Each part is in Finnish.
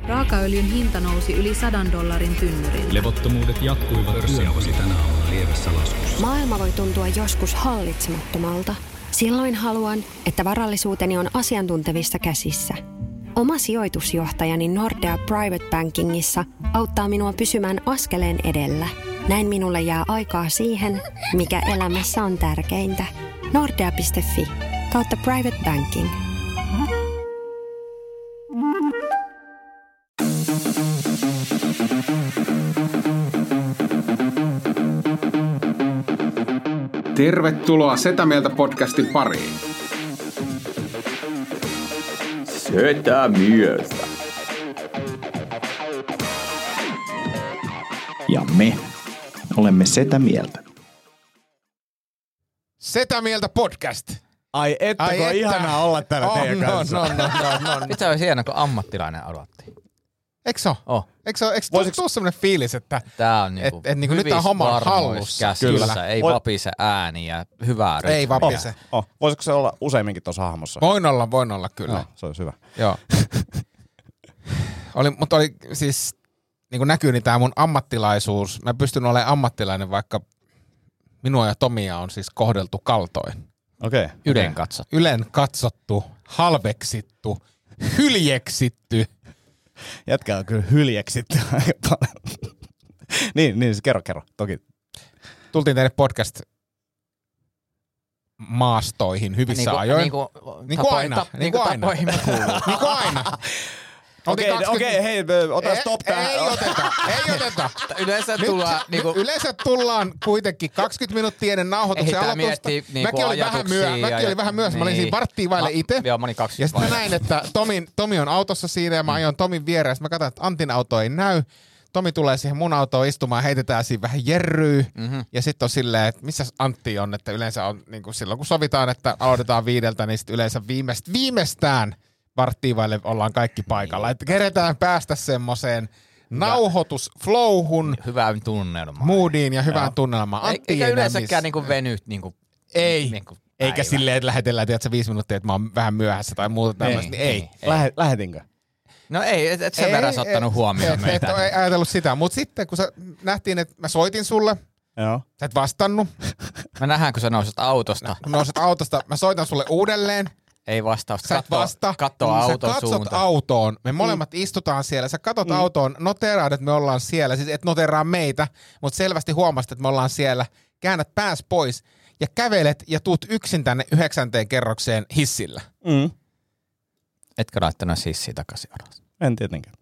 Raakaöljyn hinta nousi yli $100 tynnyrille. Levottomuudet jatkuivat pörssiausi tänä aamuna lievässä laskussa. Maailma voi tuntua joskus hallitsemattomalta. Silloin haluan, että varallisuuteni on asiantuntevissa käsissä. Oma sijoitusjohtajani Nordea Private Bankingissa auttaa minua pysymään askeleen edellä. Näin minulle jää aikaa siihen, mikä elämässä on tärkeintä. Nordea.fi/private banking. Tervetuloa Setä Mieltä podcastin pariin. Setä Mieltä. Ja me olemme Setä Mieltä. Setä Mieltä podcast. Ai että, ihanaa olla täällä teidän kanssa. No. Nyt se olisi hienoa, kun ammattilainen aloitti. Eikö se ole? Eikö tuu semmoinen fiilis, että tää on niinku niinku nyt on homma hallussa? Kyllä. Ei vapise ääni ja hyvää rytmiä. Ei vapise. Voisiko se olla useimminkin tuossa hahmossa? Voin olla kyllä. No, se olisi hyvä. Joo. Mutta oli siis, niin kuin näkyy, niin tämä mun ammattilaisuus. Mä pystyn olemaan ammattilainen, vaikka minua ja Tomia on siis kohdeltu kaltoin. Okei. Ylen katsottu, halveksittu, hyljeksitty. Jätkä on kyllä hyljeksitty aika paljon. niin, kerro, toki. Tultiin teille podcast maastoihin hyvissä ajoin. Niin kuin aina. Niin kuin aina. Okei, hei, ota stop tähän. Ei oteta. Yleensä tullaan kuitenkin 20 minuuttia ennen nauhoituksen aloitusta. Mäkin olin vähän myöhässä. Mä olin siinä varttia vaille itse. Joo, mä olin 20 ja sitten mä näin, että Tomi on autossa siinä ja mä ajoin Tomin viereen. Sitten mä katsoin, että Antin auto ei näy. Tomi tulee siihen mun autoon istumaan, heitetään siinä vähän jerryä. Ja sitten on silleen, että missä Antti on. Että yleensä on niin kuin silloin, kun sovitaan, että aloitetaan 5, niin sitten yleensä viimeistään varttia vaille ollaan kaikki paikalla. Että keretään päästä semmoiseen nauhoitusflowhun, hyvään tunnelmaan. Moodiin ja hyvään tunnelmaan. Eikä yleensäkään niinku venyt niinku. Ei. Niinku eikä silleen, että lähetellään, tiedätkö, 5 minuuttia, että mä oon vähän myöhässä tai muuta tämmöistä. Niin ei. Lähetinkö? No ei, et sen verran ottanut huomioon meitä. Et ajatellut sitä. Mutta sitten, kun nähtiin, että mä soitin sulle, joo. Sä et vastannut. Mä nähdään, kun sä nouset autosta. Mä soitan sulle uudelleen. Ei vastausta. Sä et vasta. Katso auton suuntaan. Sä katsot suuntaan. autoon. Me molemmat istutaan siellä. Sä katot autoon, noteraat, että me ollaan siellä. Siis et noteraa meitä, mutta selvästi huomasit, että me ollaan siellä. Käännät pääs pois ja kävelet ja tuut yksin tänne 9. kerrokseen hissillä. Etkö laittanut hissiä takaisin alas? En tietenkään.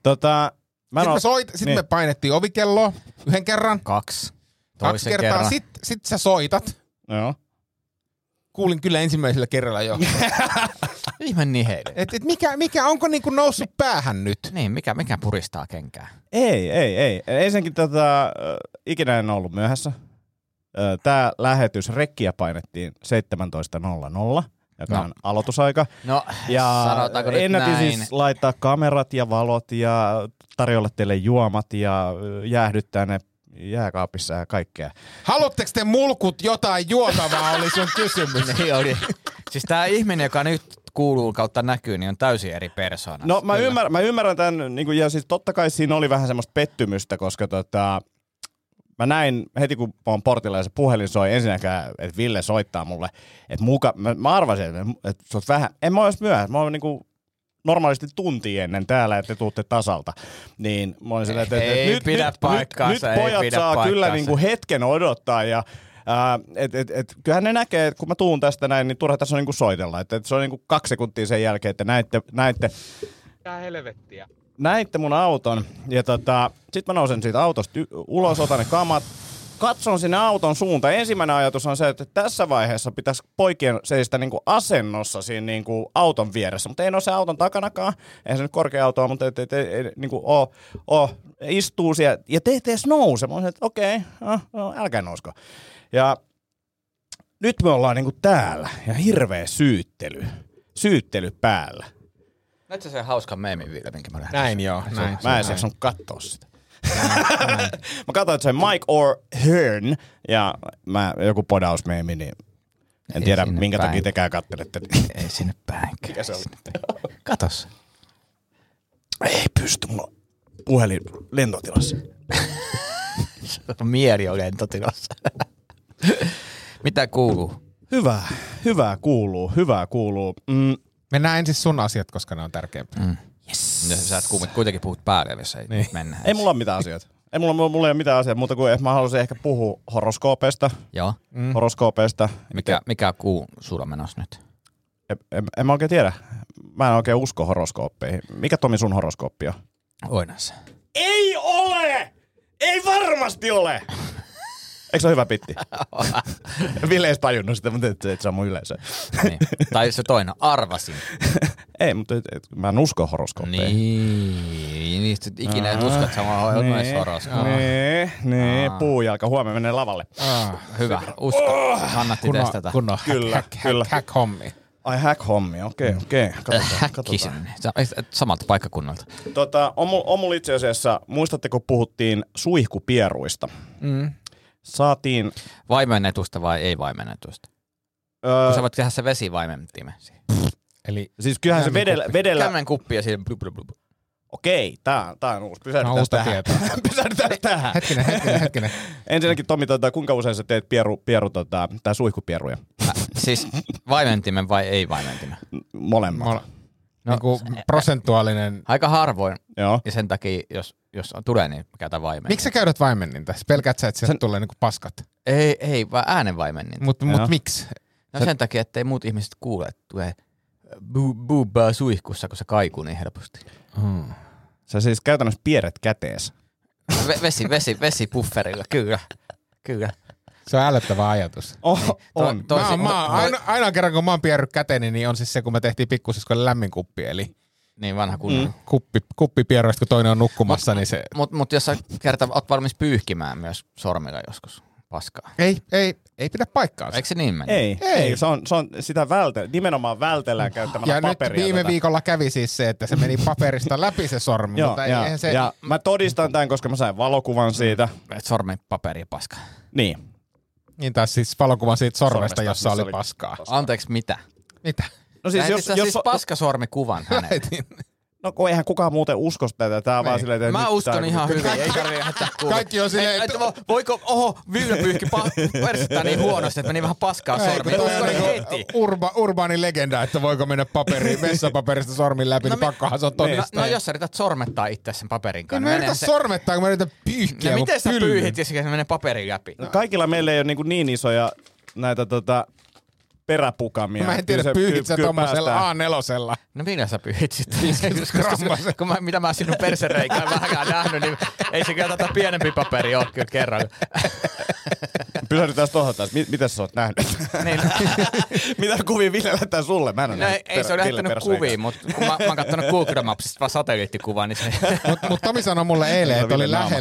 Sitten me painettiin ovikelloa 1 kerran. 2. 2 kertaa. Sitten sä soitat. Joo. Kuulin kyllä ensimmäisellä kerralla jo. Ihme niheily. Mikä onko niinku noussut päähän nyt? Niin, mikä puristaa kenkää? Ei. Ensinnäkin ikinä en ollut myöhässä. Tää lähetys rekkiä painettiin 17.00, joka on aloitusaika. No, ja sanotaanko nyt ennätin näin. siis laittaa kamerat ja valot ja tarjolla teille juomat ja jäähdyttää ne jääkaapissa ja kaikkea. Haluatteko te mulkut jotain juotavaa, oli sun kysymys. Niin oli. Siis tää ihminen, joka nyt kuuluu kautta näkyy, niin on täysin eri persoona. No mä ymmärrän tämän, niin kuin, ja siis totta kai siinä oli vähän semmoista pettymystä, koska mä näin heti kun on portilla ja se puhelin soi ensinnäkään, että Ville soittaa mulle, että mä arvasin, että se on vähän, en mä ois myöhässä, mä oon niinku normaalisti tunti ennen täällä, että te tuutte tasalta. Niin mä olin silleen, että nyt pojat saa kyllä niinku hetken odottaa ja kyllähän ne näkee, että kun mä tuun tästä näin, niin turha tässä on niinku soitella. Että se on niinku 2 sekuntia sen jälkeen, että näitte. Tää helvettiä. Näitte mun auton ja sit mä nousen siitä autosta ulos, otan ne kamat, katson sinne auton suuntaan. Ensimmäinen ajatus on se, että tässä vaiheessa pitäisi poikien seistä niinku asennossa siinä niinku auton vieressä, mutta ei ole se auton takanakaan. Eihän se nyt korkea auto, mutta ei niinku istuu siellä ja te ette edes nouse. Mä oon että okei, älkää nousko. Ja nyt me ollaan niinku täällä ja hirveä syyttely päällä. Näetkö se hauska meemi vielä, minkä mä lähdin? Näin joo. Mä en saanut katsoa sitä. Mä katsoin, että se Mike or Hearn ja joku podausmeemi, niin en tiedä minkä takia tekään kattelette. Ei sinne päin. Mikä se on? Katos. Ei pysty, mulla on puhelin lentotilassa. Mieli on lentotilassa. Mitä kuuluu? Hyvää kuuluu. Mennään ensin sun asiat, koska ne on tärkeimpiä. Yes. Sä et kuitenkin puhut päälle, jos ei mennä. Ei mulla ole mitään asioita. Mulla ei ole mitään asiaa, mutta kun mä haluaisin ehkä puhua horoskoopeista. Joo. Horoskoopeista. Mikä kuu sulla menossa nyt? En mä oikein tiedä. Mä en oikein usko horoskooppeihin. Mikä Tomi sun horoskooppi on? Oinas. Ei ole! Ei varmasti ole! Eikö se ole hyvä pitti? Ville ei tajunnut sitä, mutta et se on mun yleisö. Niin. Tai se toinen, arvasin. Ei, mutta mä en usko horoskooppeihin. Niin, niistä ikinä et usko, että sama on myös horoskooppi. Niin, puujalka. Huomenna menee lavalle. Hyvä, usko. Kannatti testata. Kunnon hack-hommi. Ai hack-hommi, okei. Häkkisin. Samalta paikkakunnalta. On mulla itse asiassa, muistatteko puhuttiin suihkupieruista? Saatiin... Vaimennetusta vai ei vaimennetusta? Kun sä voit tehdä se vesivaimentimeen siihen. Eli siis kyllähän se vedellä... Kämmen kuppi ja siihen Okei, tää on uusi. Pysähdytään tähän. Hetkinen. Ensinnäkin Tomi, kuinka usein sä teet tää suihkupieruja? Siis vaimentimen vai ei vaimentimen? Molemmat. Niinku prosentuaalinen... Aika harvoin. Joo. Ja sen takia, jos tulee, niin käytä vaimenninta. Miksi sä käydät vaimenninta? Pelkäät sä, että sieltä tulee niinku paskat? Ei, vaan äänen vaimenninta. Mut miksi? No sen takia, ettei muut ihmiset kuule, että tulee buubaa suihkussa, kun se kaikuu niin helposti. Sä siis käytännössä piirret kätees. Vesipufferilla, kyllä. Se on älyttävä ajatus. On. Ainoa kerran, kun mä oon pierryt käteni, niin on siis se, kun me tehtiin pikkusiskolle lämmin kuppi, eli niin vanha kunnon. Kuppipierroista, kun toinen on nukkumassa, niin se... Mutta jos sä kertaa oot valmis pyyhkimään myös sormilla joskus paskaa. Ei pidä paikkaansa. Eikö se niin mennä? Ei. Se on sitä nimenomaan vältellään käyttämällä paperia. Ja nyt viime viikolla kävi siis se, että se meni paperista läpi se sormi. Ja mä todistan tämän, koska mä sain valokuvan siitä. Sormen paperi paska. Niin. Niin taas siis valokuvan siitä sormesta, jossa oli paskaa. Anteeksi, mitä? Mitä? No siis jos paskasormikuvan hänelle. No kun eihän kukaan muuten usko tätä. Tää on vaan silleen, että... Mä uskon ihan hyvin, ei tarvitse hätää kuulla. Kaikki on silleen... Voiko, Ville pyyhki persettä niin huonosti, että meni vähän paskaa sormiin. Uskon heti. Urbaani legenda, että voiko mennä vessapaperista sormin läpi, niin pakkohan se on todistaa. No jos sä yrität sormettaa itse sen paperin kanssa. Mä yritän sormettaa, kun mä yritän pyyhkiä. No miten sä pyyhit, jos se menee paperin läpi? Kaikilla meillä ei ole niin isoja näitä peräpukamia. Mä en tiedä, pyyhit sä tommosella A4:lla. No minä sä pyyhit sitten? Mitä mä sinun persereikään vähänkään nähnyt, niin ei se kyllä pienempi paperi ole kyllä kerran. Pysähdytään tuohon taas. Mitä sä oot nähnyt? Mitä kuvia Ville lähettää sulle? Mä en ole nähnyt. Ei se ole lähettänyt kuvia, mutta kun mä oon katsonut Google Mapsista vaan satelliittikuvaa, niin se... Mutta Tomi sanoi mulle eilen, että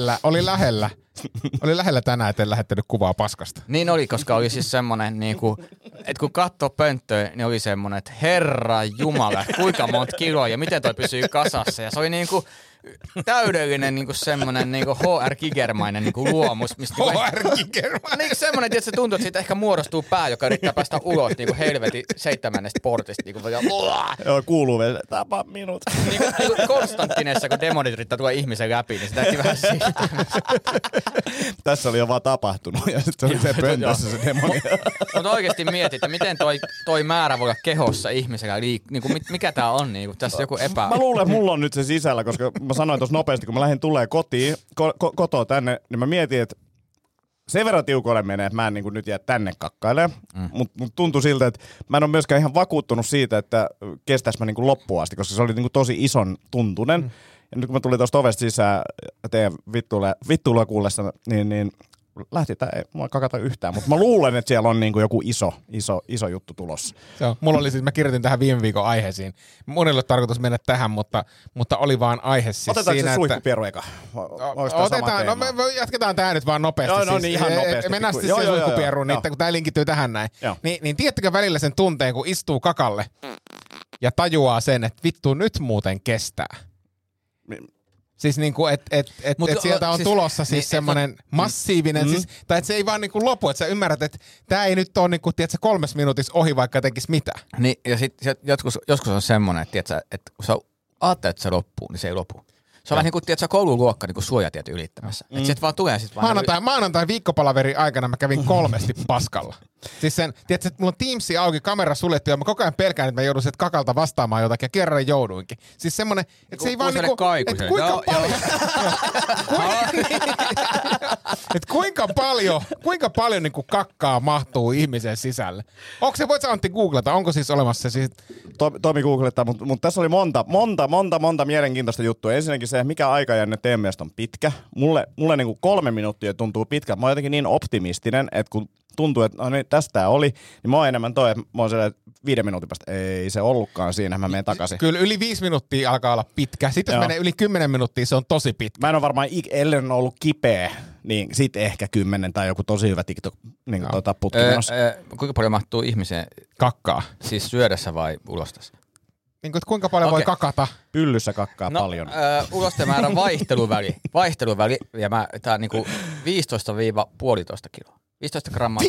oli lähellä tänään, että en lähettänyt kuvaa paskasta. Niin oli, koska oli siis semmonen niinku, että kun katsoo pönttöä, niin oli semmonen, että herra jumala, kuinka monta kiloa ja miten toi pysyy kasassa. Ja se oli niinku täydellinen niinku semmonen niinku HR Gigermainen niinku luomus. HR Gigermainen? Niin semmonen, että se tuntuu, että siitä ehkä muodostuu pää, joka yrittää päästä ulos niinku helvetin 7. portista. Niinku, joo, kuuluu vielä, tapa minut. Niinku Konstantinessa, kun demonit yrittää tuoda ihmisen läpi, niin se täytyy vähän siitä. Tässä oli jo vaan tapahtunut ja sitten oli se pöntössä se demoni. Mutta oikeesti mietit, että miten toi määrä voi olla kehossa ihmisellä niinku, mikä tää on? Niinku, tässä joku Mä luulen, että mulla on nyt se sisällä, koska mä sanoin tuossa nopeasti, kun mä lähdin tulee kotiin, kotoa tänne, niin mä mietin, että sen verran tiukoille menee, että mä en niin kuin nyt jää tänne kakkailemaan. Mutta tuntui siltä, että mä en ole myöskään ihan vakuuttunut siitä, että kestäis mä niin kuin loppuun asti, koska se oli niin kuin tosi ison tuntunen. Ja nyt kun mä tulin tuosta ovesta sisään teidän vittuilla kuullessa, niin lähti tää ei mua kakata yhtään. Mutta mä luulen, että siellä on niin kuin joku iso juttu tulossa. Se on. Mulla oli siis, mä kirjoitin tähän viime viikon aiheisiin. Mun ei ole tarkoitus mennä tähän, mutta oli vaan aihe siis otetaanko siinä, se suihkupieru eka? Otetaan, me jatketaan tää nyt vaan nopeasti. No niin, ihan nopeasti. Mennään sitten siihen suihkupieruun, kun tää linkittyy tähän näin. Niin tiedättekö välillä sen tunteen, kun istuu kakalle ja tajuaa sen, että vittu nyt muuten kestää. Siis niinku, että sieltä on siis, tulossa siis semmoinen massiivinen, siis, tai että se ei vaan niinku lopu, että sä ymmärrät, että tää ei nyt ole niinku, tiedätkö, 3 minuutissa ohi, vaikka tekisi mitä. Niin, ja sit joskus on semmoinen, että kun sä ajattelet, että se loppuu, niin se ei lopu. Se on vähän niin kuin, tiedätkö, koululuokka niin kuin suojatiet ylittämässä. Että sit vaan tulee sit vaan... Maanantai viikkopalaverin aikana mä kävin 3 paskalla. Siis sen, tiedätkö, että mulla on Teamsi auki, kamera suljettu ja mä koko ajan pelkään, että mä joudun sieltä kakalta vastaamaan jotakin ja kerran jouduinkin. Siis semmonen, että se ei vaan niinku... Että kuinka paljon niinku kakkaa mahtuu ihmisen sisälle? Onko se, voit sä Antti googlata, onko siis olemassa se siis... Tomi googlettaa, mutta tässä oli monta mielenkiintoista juttua. Ensinnäkin se, mikä aikajänne teidän mielestä on pitkä. Mulle niinku 3 minuuttia tuntuu pitkä. Mä oon jotenkin niin optimistinen, että kun tuntuu, että no niin, tästä oli, niin mä oon enemmän että mä oon sellainen, 5 minuutin päästä, ei se ollutkaan siinä, mä menen takaisin. Kyllä yli 5 minuuttia alkaa olla pitkä. Sitten jos menee yli 10 minuuttia, se on tosi pitkä. Mä en ole varmaan, ellen ollut kipeä, niin sit ehkä 10 tai joku tosi hyvä TikTok niin putkimenossa. Kuinka paljon mahtuu ihmiseen? Kakkaa. Siis syödessä vai ulostas? Niin kuin, kuinka paljon voi kakata? Pyllyssä kakkaa paljon. Ulostemäärän vaihteluväli, ja tää on niinku 15-1,5 kiloa. 15 grammaa.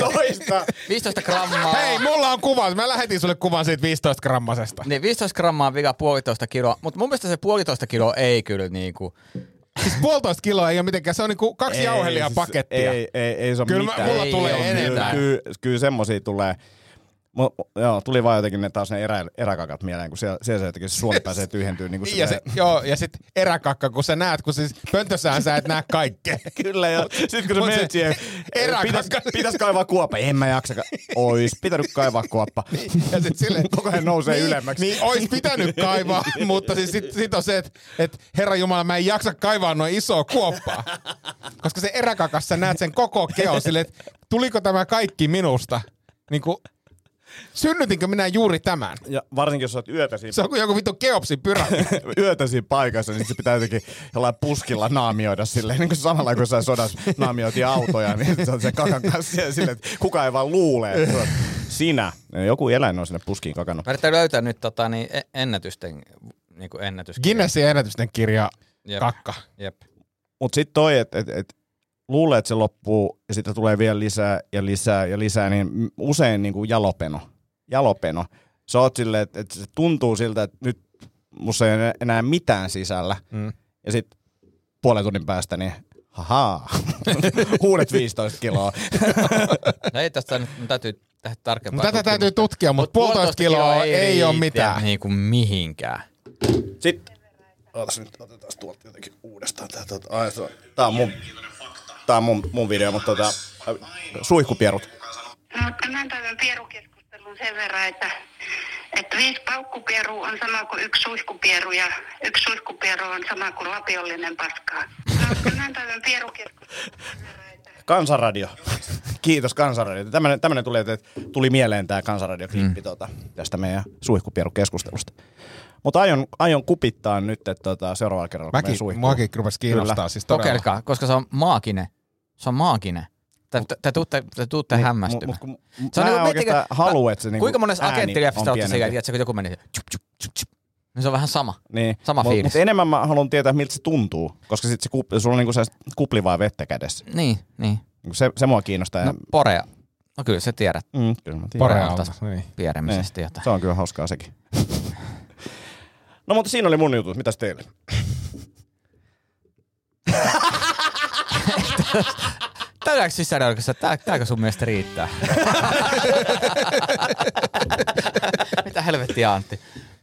15 grammaa. Hei, mulla on kuva. Mä lähetin sulle kuvan siitä 15 grammasesta. Niin, 15 grammaa vika 1,5 kiloa. Mutta mun mielestä se 1,5 kiloa ei kyllä niinku... Siis 1,5 kiloa ei ole mitenkään. Se on niinku 2 jauhelia pakettia. Ei se ole kyllä mitään. Mulla tulee enemmän. Kyllä semmosia tulee. Joo, tuli vaan jotenkin taas ne eräkakat mieleen, kun siellä se jotenkin se suoli pääsee tyhjentyä. Niin ja sit eräkakka, kun sä näet, kun siis pöntössään sä et näe kaikkea. Kyllä, ja sit kun sä menet siihen, pitäis kaivaa kuoppa. En mä jaksa, ois pitänyt kaivaa kuoppa. Ja sit silleen, koko ajan nousee ylemmäksi. Niin, ois pitänyt kaivaa, mutta siis sit on se, että Herra Jumala, mä en jaksa kaivaa noin isoa kuoppaa. Koska se eräkakassa näet sen koko keon silleen, että tuliko tämä kaikki minusta? Niinku... Synnytinkö minä juuri tämän? Ja varsinkin jos olet yötäsi... Se on kuin joku vittu Keopsin pyramidi. Yötäsi paikassa, niin se pitää jotenkin jollain puskilla naamioida silleen. Niin kuin samalla kun sä sodassa naamioitiin autoja, niin se on se kakan kanssa silleen, että kukaan ei vaan luule, että sinä. Joku eläin on sinne puskiin kakannut. Mä yritän löytää nyt ennätysten Guinnessin ennätysten kirja kakka. Jep. Mut sit toi, että luulee, että se loppuu ja sitten tulee vielä lisää, niin usein niin kuin jalopeno. Sä oot silleen, että se tuntuu siltä, että nyt musta ei enää mitään sisällä. Ja sitten puolen tunnin päästä, niin uudet 15 kiloa. No ei tästä nyt täytyy tehdä tarkempaa. Tätä täytyy tutkia, mutta 1,5 kiloa ei ole mitään. Niin kuin mihinkään. Sitten, otetaan tuolta jotenkin uudestaan. Tää on mun video, mutta suihkupierut. No, tämän päivän pierukeskustelun sen verran, että 5 paukkupierua on sama kuin 1 suihkupieru ja 1 suihkupieru on sama kuin lapiollinen paskaa. No, tämän päivän pierukeskustelun sen verran, että... Kansanradio. Kiitos Kansanradio. Tämmönen tuli mieleen tää Kansanradio-klippi tästä meidän suihkupierukeskustelusta. Mutta aion kupittaa nyt, että seuraavalla kerralla kun meidän suihkuun. Muakin rupesi kiinnostaa siis todella. Kokeilkaa, koska se on maaginen. Se on maaginen. Te tuutte hämmästymään. Mä en oikeastaan halua, että se niinku kuinka monessa ääni agenttileffasta on olette siellä, että kun joku menee niin se on vähän sama. Niin. Sama fiilis. Mutta enemmän mä haluan tietää, miltä se tuntuu, koska sit sulla on niinku kuplivaa vettä kädessä. Niin. Se mua kiinnostaa. No porea. No kyllä sä tiedät. Kyllä mä tiedän. Porea on niin. Pieremisestä jotain. Se on kyllä hauskaa sekin. No mutta siinä oli mun jutut. Mitäs teille? Täydäänkö sisäinen oikeassa? Tääkö sun mielestä riittää? Mitä helvettiä, Antti?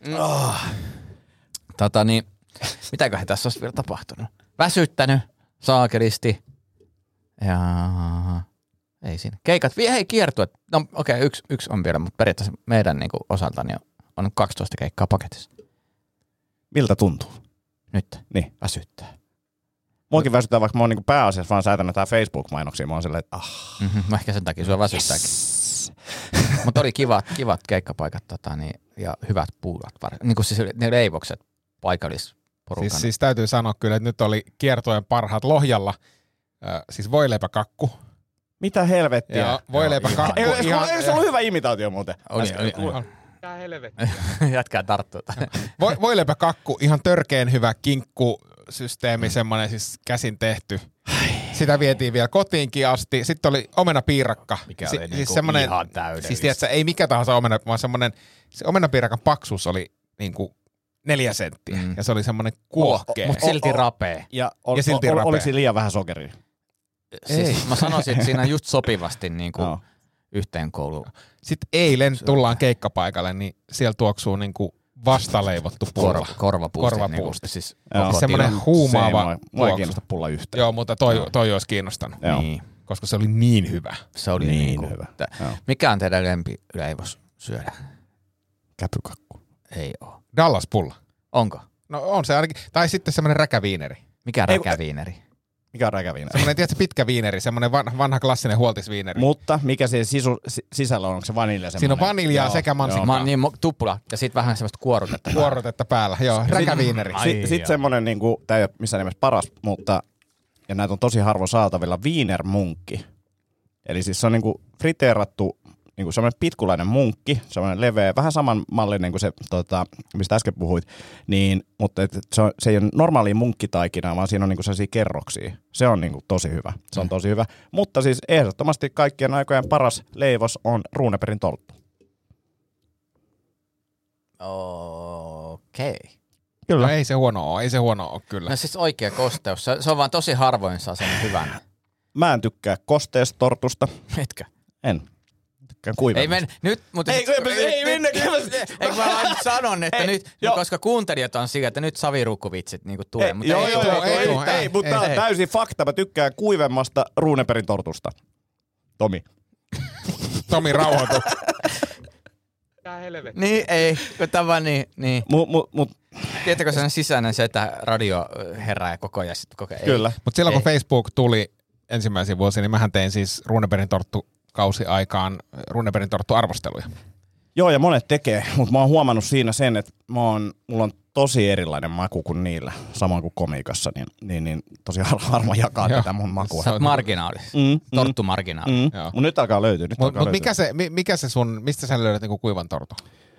Mitäköhän tässä olisi vielä tapahtunut? Väsyttänyt saakelisti. Ja ei siinä. Keikat, hei kiertuet. No okei, yksi on vielä, mutta periaatteessa meidän niinku osaltani on 12 keikkaa paketissa. Miltä tuntuu? Nyt? Niin. Väsyttää. Muakin väsyttää, vaikka mä oon niinku pääasiassa vaan säätänyt tää Facebook-mainoksia. Mä oon silleen, että Ehkä sen takia sua väsyttääkin. Mutta oli kivat keikkapaikat ja hyvät puulat. Niin kuin siis ne leivokset paikallisporukan. Siis täytyy sanoa kyllä, että nyt oli kiertojen parhaat Lohjalla. Siis voileipäkakku. Mitä helvettiä? Ja voileipäkakku. Ei se ollut hyvä imitaatio muuten. Oli. Mitä helvettiä? Jätkää tarttuu. Voileipäkakku, ihan törkeen hyvä kinkkusysteemi, semmoinen siis käsin tehty. Sitä vietiin vielä kotiinkin asti. Sitten oli omenapiirakka. Mikä oli siis semmoinen, ihan täydellistä. Siis tiedätkö, ei mikä tahansa omena, vaan semmoinen, se omenapiirakan paksuus oli niinku 4 senttiä. Ja se oli semmoinen kuohkea. Mutta silti rapee. Ja silti rapea. oliko siinä liian vähän sokeria? Siis mä sanoisin, että siinä just sopivasti niinku yhteen kouluun. Sitten eilen tullaan keikkapaikalle, niin siellä tuoksuu niinku vastaleivottu pulla. Korvapuusti. Siis semmoinen huumaava tuoksu. Pulla yhteen. Joo, mutta toi olisi kiinnostanut. Niin. Koska se oli niin hyvä. Se oli niin hyvä. Mikä on teidän lempileivos syödä? Käpykakku. Ei oo. Dallas-pulla. Onko? No on se ainakin. Tai sitten semmoinen räkäviineri. Mikä räkäviineri? Mikä on räkäviineri? Semmoinen, tiedätkö, pitkä viineri, semmoinen vanha klassinen huoltisviineri. Mutta mikä se sisällä on? Onko se vanilja semmoinen? Siinä on vaniljaa sekä mansikkaa. Niin, tuppula. Ja sitten vähän semmoista kuorutetta päällä. Joo, räkäviineri. Sitten semmoinen, niinku, tämä ei ole missään nimessä paras, mutta, ja näitä on tosi harvoin saatavilla, wienermunkki. Eli siis se on niinku friteerattu, niinku semmoinen pitkulainen munkki, semmoinen leveä, vähän samanmallinen kuin se, mistä äsken puhuit, niin, mutta se ei ole normaalia munkkitaikinaa, vaan siinä on niinku sellaisia kerroksia. Se on niinku tosi hyvä. Se on tosi hyvä. Mutta siis ehdottomasti kaikkien aikojen paras leivos on Runebergin torttu. Okei. Kyllä. No ei se huono ole kyllä. No siis oikea kosteus. Se on vaan tosi harvoin saa sen hyvän. Mä en tykkää kosteesta tortusta. Etkö? En. Tykkään kuivemmasta. Ei nyt, mutta... Ei mennä. Eikö mä vaan sanon, että nyt, koska kuuntelijat on sillä, että nyt savirukkuvitsit niinku tulee. Ei, mutta tää on täysin fakta. Mä tykkään kuivemmasta Runebergin tortusta. Tomi rauhoitu. Tää helvetti. Niin, ei, kun tämä vaan niin. Tiedätkö sen sisäinen se, että radio herää koko ajan sitten koko ajan? Kyllä. Mutta silloin kun Facebook tuli ensimmäisiä vuosia, niin mähän tein siis Runebergin torttukausi aikaan Runebergin torttuarvosteluja. Joo, ja monet tekee, mutta mä oon huomannut siinä sen, että mulla on tosi erilainen maku kuin niillä, samoin kuin komiikassa, niin tosi harva jakaa tätä mun makua. Sä oot marginaalis, torttumarginaali. Mutta nyt alkaa löytyä. Mutta mikä se sun, mistä sä löydät niinku kuivan tortun?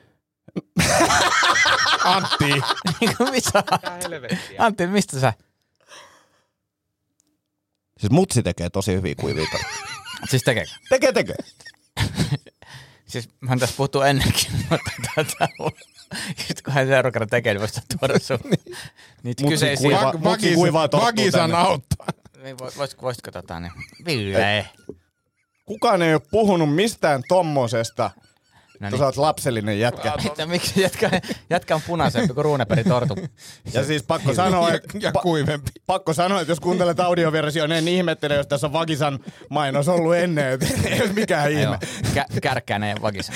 Antti! Antti, mistä sä? Siis mutsi tekee tosi hyviä kuivia torttuja. Siis tekeekö? Tekee. Siis mä oon tässä puhuttu ennenkin, mutta just kun hän seuraavan kerran tekee, niin voisi tuoda sun niitä kyseisiä. Vagisan auttaa. Voisitko niin? Ville. Kukaan ei ole puhunut mistään tommosesta. No niin. Sä oot lapsellinen jätkä. Että miksi jätkä on punaisempi kuin Runebergin tortu? Ja siis pakko sanoa, ja kuivempi. Pakko sanoa, että jos kuuntelet audioversioon, niin en ihmettele, jos tässä on Vagisan mainos ollut ennen. Ei ole mikään ihme. Kärkkäinen Vagisan.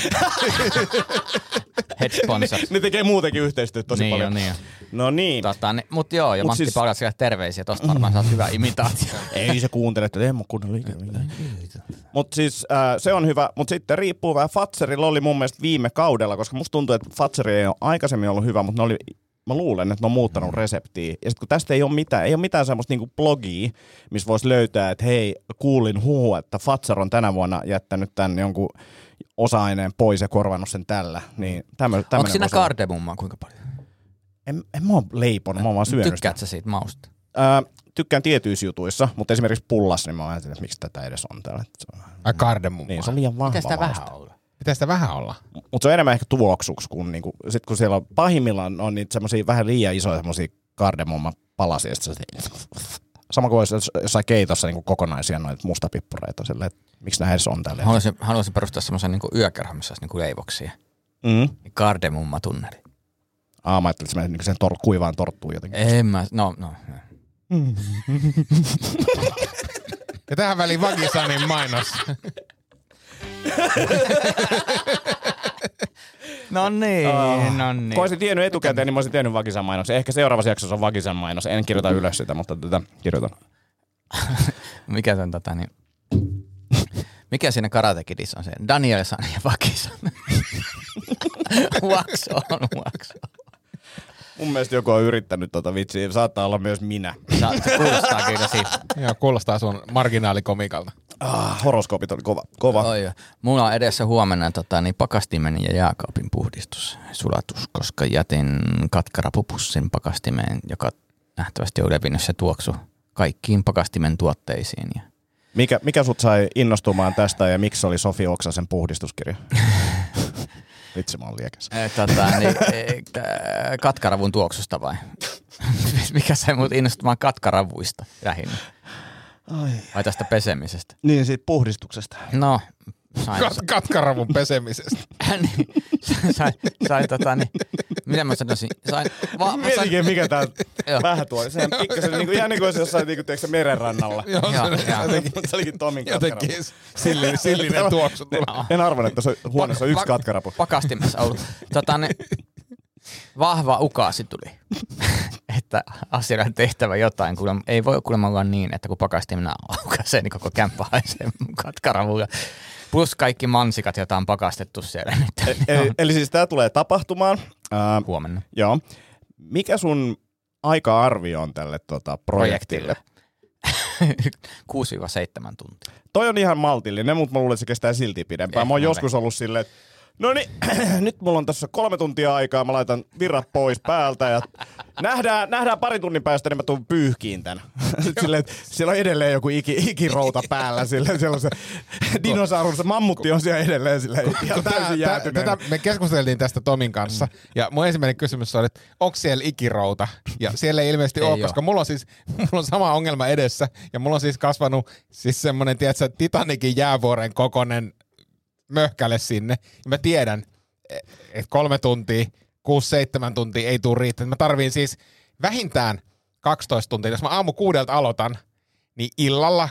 Head sponsor. Ne tekee muutenkin yhteistyötä tosi paljon. Niin. No niin. Mutta joo, ja Matti siis... Palkas terveisiä. Tosta varmaan saat hyvä imitaatio. Ei se kuuntele, että en mä kuunnella ikinä. Mutta siis se on hyvä. Mutta sitten riippuu vähän. Fatserilla oli mun mielestä viime kaudella, koska musta tuntuu, että Fatseri ei ole aikaisemmin ollut hyvä, mutta mä luulen, että ne on muuttanut reseptiä. Ja sitten kun tästä ei ole mitään semmoista niinku blogia, missä voisi löytää, että hei, kuulin että Fatser on tänä vuonna jättänyt tän jonkun osa-aineen pois ja korvannut sen tällä. Niin onko siinä kardemummaa kuinka paljon? En mä oon leiponut, mä oon vaan syönyt. Tykkäätkö sä siitä mausta? Tykkään tietyissä jutuissa, mutta esimerkiksi pullassa, niin mä ajattelin, että miksi tätä edes on täällä. Kardemummaa. Niin, se on liian vahva. Pitäisi sitä vähän olla. Pitäisi sitä vähän olla. Mutta se on enemmän ehkä tuoksuksi, kun niinku, sit kun siellä on pahimmillaan on niitä semmosia vähän liian isoja semmosia kardemumma-palasia. Sama kuin olisi jossain keitossa niinku kokonaisia noita mustapippureita. Silleen, että miksi nämä edes on täällä. Haluaisin perustaa semmoisen niinku yökerhon, missä olisi niinku leivoksia. Kardemumma-tunneli. Mä ajattelin, että se menee niinku sen kuivaan torttuun jotenkin. En mä, no. Ja tähän väliin Vagisanin mainos. No niin. Kun olisin tiennyt etukäteen, niin mä olisin tiennyt Vagisan mainoksen. Ehkä seuraavassa jaksossa on Vagisan mainos. En kirjoita ylös sitä, mutta kirjoitan. Mikä se on niin... Mikä siinä Karate Kidissä on se? Danielson ja Vagisan. Wax on. Mun mielestä joku on yrittänyt vitsiä. Saattaa olla myös minä. Kuulostaa kyllä siitä. Joo, kuulostaa sun marginaalikomikalta. Horoskoopit oli kova. Oi, mulla on edessä huomenna pakastimen ja jääkaapin sulatus, koska jätin katkarapupussin pakastimeen, joka nähtävästi on levinnyt se tuoksu kaikkiin pakastimen tuotteisiin. Ja... Mikä sut sai innostumaan tästä ja miksi oli Sofi Oksasen puhdistuskirja? Vitsi, mä oon liekäs. Katkaravun tuoksusta vai? Mikä sai mut innostumaan katkaravuista lähinnä? Vai tästä pesemisestä? Niin, siitä puhdistuksesta. No, Katkaravun pesemisestä. Sain miten mä sanoisin? Mietikin, mikä tää vähän tuo. Sehän pikkasen niinku, ihan niin kuin olisi jossain niinku, teeksä merenrannalla. Joo, se olikin Tomin katkaravu. Jotenkin sillinen tuoksu. En arvannut, että huoneessa on yksi katkarapu. Pakastimessa ollut. Vahva ukaasi tuli, että asiakaan tehtävä jotain. Ei voi kuulemma olla niin, että kun pakastimena aukaisee, niin koko kämppä haisee katkaravulla. Plus kaikki mansikat, joita on pakastettu siellä nyt. Eli siis tää tulee tapahtumaan. Huomenna. Joo. Mikä sun aika-arvio on tälle projektille? 6-7 tuntia. Toi on ihan maltillinen, mutta mä luulen, että se kestää silti pidempään. Mä oon joskus ollut silleen, että no niin, nyt mulla on tässä 3 tuntia aikaa, mä laitan virrat pois päältä ja nähdään pari tunnin päästä, niin mä tuun pyyhkiin tän. Sitten silleen, että siellä on edelleen joku ikirouta päällä, silleen, siellä on se dinosaurus, se mammutti on siellä edelleen silleen, ihan täysin jäätyneen. Me keskusteltiin tästä Tomin kanssa, ja mun ensimmäinen kysymys oli, että onko siellä ikirouta? Ja siellä ei ilmeisesti ole, koska mulla on sama ongelma edessä, ja mulla on siis kasvanut siis semmonen, tiedätkö, Titanikin jäävuoren kokoinen möhkäle sinne. Ja mä tiedän, että 3 tuntia, 6-7 tuntia ei tule riittämään. Mä tarviin siis vähintään 12 tuntia. Jos mä aamu 6 aloitan, niin illalla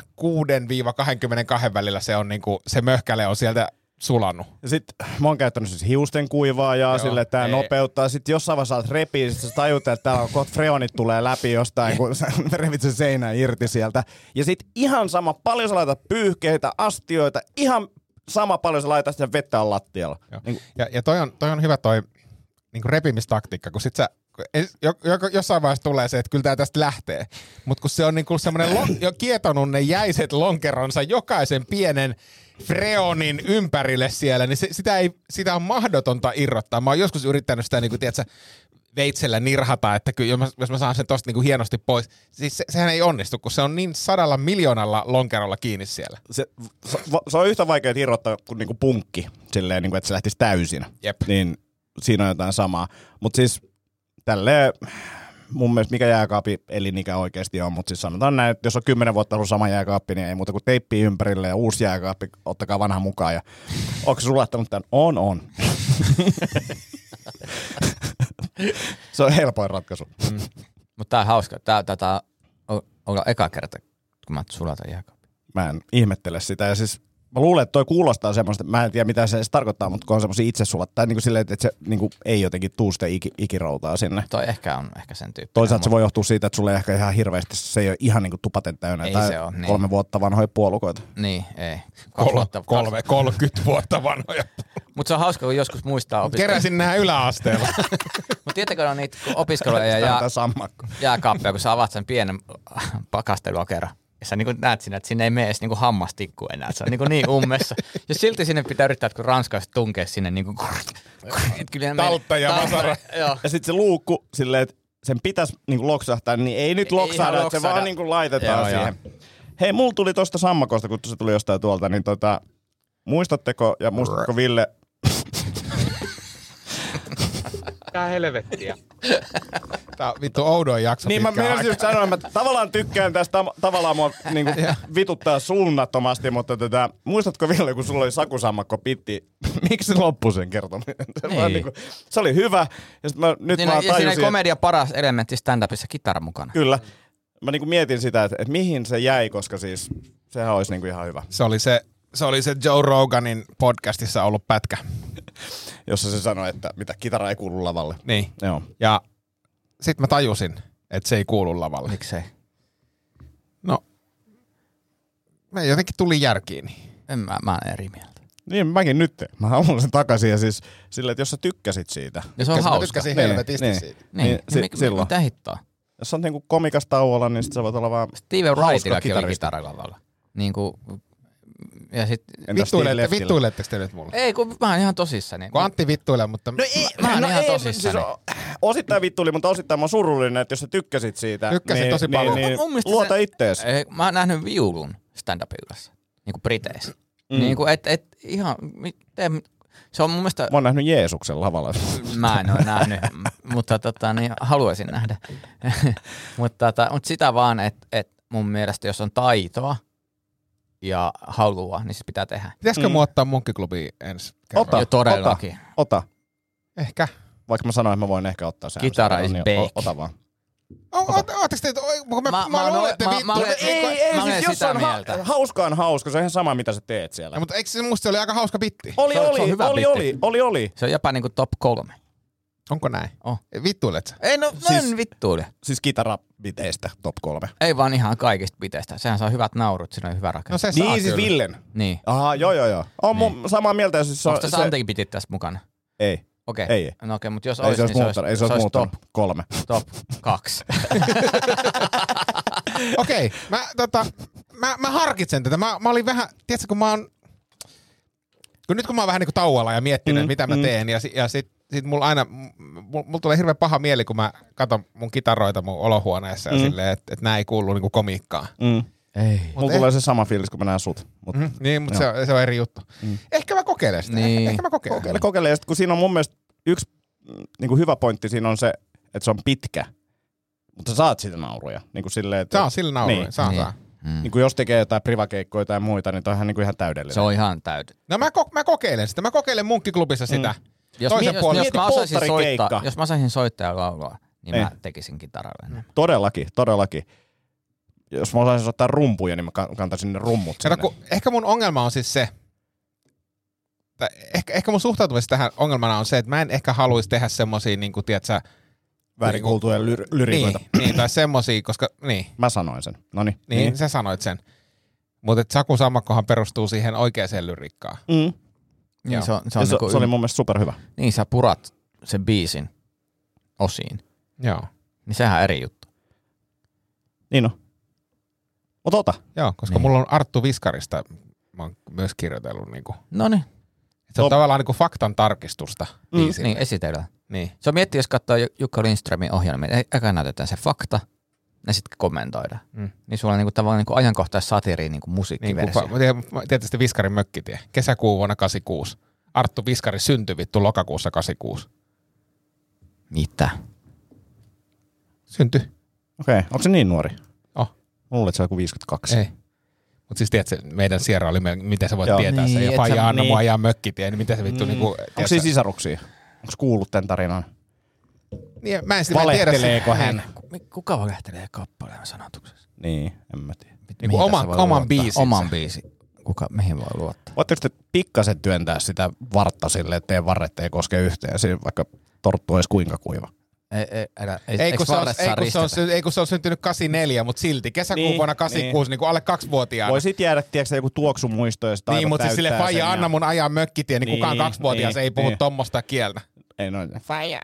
6-22 välillä se on niinku, se möhkäle on sieltä sulanut. Ja sit mä oon käyttänyt siis hiusten kuivaajaa sille, että tää nopeuttaa. Sitten jossain vaiheessa saat repii, sit sä tajut, että täällä on kohta freonit tulee läpi jostain, kun sä revit sen seinään irti sieltä. Ja sit ihan sama, paljon sä laitat pyyhkeitä, astioita, ihan sama paljon sä laitat sitä vettä on lattialla. Niin, ja toi on hyvä toi niinku repimistaktiikka, kun sit sä jossain vaiheessa tulee se, että kyllä tää tästä lähtee. Mutta kun se on niinku semmoinen jo kietonut ne jäiset lonkeronsa jokaisen pienen freonin ympärille siellä, niin sitä on mahdotonta irrottaa. Mä oon joskus yrittänyt sitä niinku, tiedätkö, veitsellä nirhata, että kyllä, jos mä saan sen tosta niinku hienosti pois. Siis sehän ei onnistu, kun se on niin 100 miljoonalla lonkerolla kiinni siellä. Se on yhtä vaikea irrottaa kuin niinku punkki, silleen, niinku, että se lähtisi täysin. Jep. Niin siinä on jotain samaa. Mutta siis tälleen mun mielestä mikä jääkaapi elinikä oikeasti on, mutta siis sanotaan näin, että jos on 10 vuotta ollut sama jääkaappi, niin ei muuta kuin teippiä ympärille ja uusi jääkaappi, ottakaa vanha mukaan. Ja onko se sulattanut tämän? On. Se on helpoin ratkaisu. Mutta tää on hauska. Tätä on eka kerta, kun mä sulatan jääkaappi. Mä en ihmettele sitä. Ja siis mä luulen, että toi kuulostaa semmoista, mä en tiedä mitä se edes tarkoittaa, mutta kun on semmosia itse sulattaa, tai niin kuin silleen, että se niin kuin ei jotenkin tuu sitä ikiroutaa sinne. Toi ehkä on sen tyyppinen. Toisaalta se voi johtua siitä, että sulle ei ehkä ihan hirveästi, se ei ole ihan niin kuin tupaten täynnä. Ei tai se ole, niin. 3 vuotta vanhoja puolukoita. Niin, ei. 30 vuotta vanhoja. Mutta se on hauska, kun joskus muistaa opiskella. Keräsin nää yläasteella. Mutta tiedättekö on niitä opiskeluja ja jääkaappeja, kun sä avaat sen pienen pakasteluakeron. Ja sä niin näet siinä, että sinne ei mene edes niin hammastikku enää. Se on niin ummessa. Ja silti sinne pitää yrittää, että kun ranskalaiset tunkee sinne niin kuin taltta ja vasara. Ja sitten se luukku silleen, että sen pitäisi niin loksahtaa, niin ei nyt loksahda, että se vaan niin laitetaan siihen. Hei, mulla tuli tosta sammakosta, kun se tuli jostain tuolta, niin muistatko Ville? Tää helvettiä. Tää on vittu oudoin jakso. Niin mä menisin just sanoa, että mä tavallaan tykkään tästä, tavallaan mua niinku vituttaa suunnattomasti, mutta muistatko Ville, kun sulla oli sakusammakko pitti, miksi se loppui sen kertominen? Se oli hyvä. Ja sit mä nyt niin, vaan tajusin, siinä komedia paras elementti stand-upissa kitara mukana. Kyllä. Mä niinku mietin sitä, että mihin se jäi, koska siis sehän olisi niinku ihan hyvä. Se oli se Joe Roganin podcastissa ollut pätkä. Jossa se sanoi, että mitä kitara ei kuulu lavalle. Niin. Joo. Ja sit mä tajusin, että se ei kuulu lavalle. Miksei? No, me jotenkin tuli järkiin. Mä oon eri mieltä. Niin, mäkin nyt. Mä haluan sen takaisin ja siis silleen, että jos sä tykkäsit siitä. Ja se on hauska. Mä tykkäsin helvetisti siitä. Niin, silloin. Mitä hittoa? Jos on niinku komikas tauolla, niin sit sä voit olla vaan Steven Wrightillakin oli kitaralavalla. Niinku ja sit vittuiletteko te nyt mulle? Ei, kun mä oon ihan tosissani. Kun Antti vittuilee, mutta mä oon ihan tosissani. Siis osittain vittuili, mutta osittain mä oon surullinen, että jos sä tykkäsit siitä. Tykkäsin tosi paljon. Niin luota ittees. Mä oon nähnyt viulun stand-up-illassa, niinku Briteissä. Niinku ihan Se on mun mielestä... Mä oon nähnyt Jeesuksen lavalla. Mä en ole nähnyt, mutta niin haluaisin nähdä. mutta sitä vaan, että mun mielestä jos on taitoa ja halua, niin se pitää tehdä. Pitäisikö mua ottaa munkkiklubiin ensi kerralla? Jo todellakin. Ota. Ehkä. Vaikka mä sanoin, että mä voin ehkä ottaa sen. Kitara is back. Ota vaan. Ootteko te, mä luulen, että olen sitä mieltä. Hauska on hauska, se on ihan sama, mitä sä teet siellä. Ja, mutta eikö se musta oli aika hauska bitti? Oli. Se on jopa niinku top 3. Onko näin? Oh. Vittuilet sä? Ei, no mä en vittuile. Siis kitarabiteistä top 3. Ei vaan ihan kaikista biteistä. Sehän saa hyvät naurut, siinä on hyvä rakenne. No se saa niin, siis kyllä. Villen. Niin. Aha, joo. On niin. mun samaa mieltä. Siis onko tässä anteekin bitit tässä mukana? Ei. Okei. Ei. No okei, mutta jos ei olisi, niin se olisi top 3. Top 2. Okei, mä harkitsen tätä. Mä olin vähän, tiedätkö, kun mä oon... Nyt kun mä oon vähän niinku tauolla ja miettinyt, mitä mä teen, ja sit mulla aina, mulla tulee hirveän paha mieli, kun mä katon mun kitaroita mun olohuoneessa ja silleen, että nää ei kuulu niinku komiikkaan. Ei. Mulla tulee se sama fiilis, kun mä näen sut. Niin, mutta se on eri juttu. Ehkä mä kokeilen sitä. Niin. Ehkä mä kokeilen. Kokeile. Ja sit, kun siinä on mun mielestä yksi niinku hyvä pointti, siinä on se, että se on pitkä. Mutta sä saat siitä nauruja. Niin silleen, että... Saa sillä nauruja. Niin. Saa. Niin kuin jos tekee jotain privakeikkoja tai muita, niin toi on ihan, ihan täydellinen. Se on ihan täydellinen. No mä kokeilen sitä. Mä kokeilen munkkiklubissa sitä. Jos mä osaisin soittaa ja laulaa, niin mä tekisin kitaralla enemmän. Todellakin. Jos mä osaisin soittaa rumpuja, niin mä kantaisin ne rummut sinne. Ehkä mun ongelma on siis se, ehkä mun suhtautumista tähän ongelmana on se, että mä en ehkä haluaisi tehdä semmosia, niin kuin tiedätkö, väärin kuultuja lyrikoita. Niin, tai semmosia, koska niin. Mä sanoin sen. Noniin. Niin, sä sanoit sen. Mutta Saku Sammakkohan perustuu siihen oikeaan lyrikkaan. Niin, se oli mun mielestä superhyvä. Niin, sä purat sen biisin osiin. Joo. Niin sehän on eri juttu. Niin on. Mutta ota. Joo, koska mulla on Arttu Viskarista, mä oon myös kirjoitellut niinku. Noniin. Se on tavallaan niinku faktan tarkistusta biisille. Niin, esitellään. Niin. Se on miettiä, jos katsoo Jukka Lindströmin ohjelmia, eka näytetään se fakta, ja sitten kommentoidaan. Niin sulla on niinku tavallaan niinku ajankohtaissatiiriin niinku musiikkiversio. Tietysti Viskarin mökkitie. Kesäkuu vuonna 86. Arttu Viskari syntyi vittu lokakuussa 86. Mitä? Syntyi. Okei. Onko se niin nuori? Oh. Mulle se on joku 52. Ei. Mutta siis tiedätkö, meidän Sierra oli, miten sä voit tietää niin, sen. Ja Faija Anna mua ajaa mökkitie, niin miten se vittu niinku... Onko siis sisaruksia? Onko kuullut tämän tarinan? Niin, mä en valehteleeko hän? Kuka valehtelee kappaleen sanotuksessa? Niin, en mä tiedä. Niinku oman biisinsä. Oman biisin. Mihin voi luottaa? Voitteko te pikkasen työntää sitä vartta silleen, että teidän varret ei koske yhteen, vaikka torttu olisi kuinka kuiva? Ei kun se on syntynyt 84, mutta silti. Kesäkuun vuonna 86, niin kuin alle 2-vuotiaana. Voi sit jäädä, tiedätkö, joku tuoksumuisto, jos niin, mutta siis sille Faija Anna mun ajaa mökkitie, niin kukaan 2-vuotias ei puhu tommosta kieltä. Ei noin. Faija.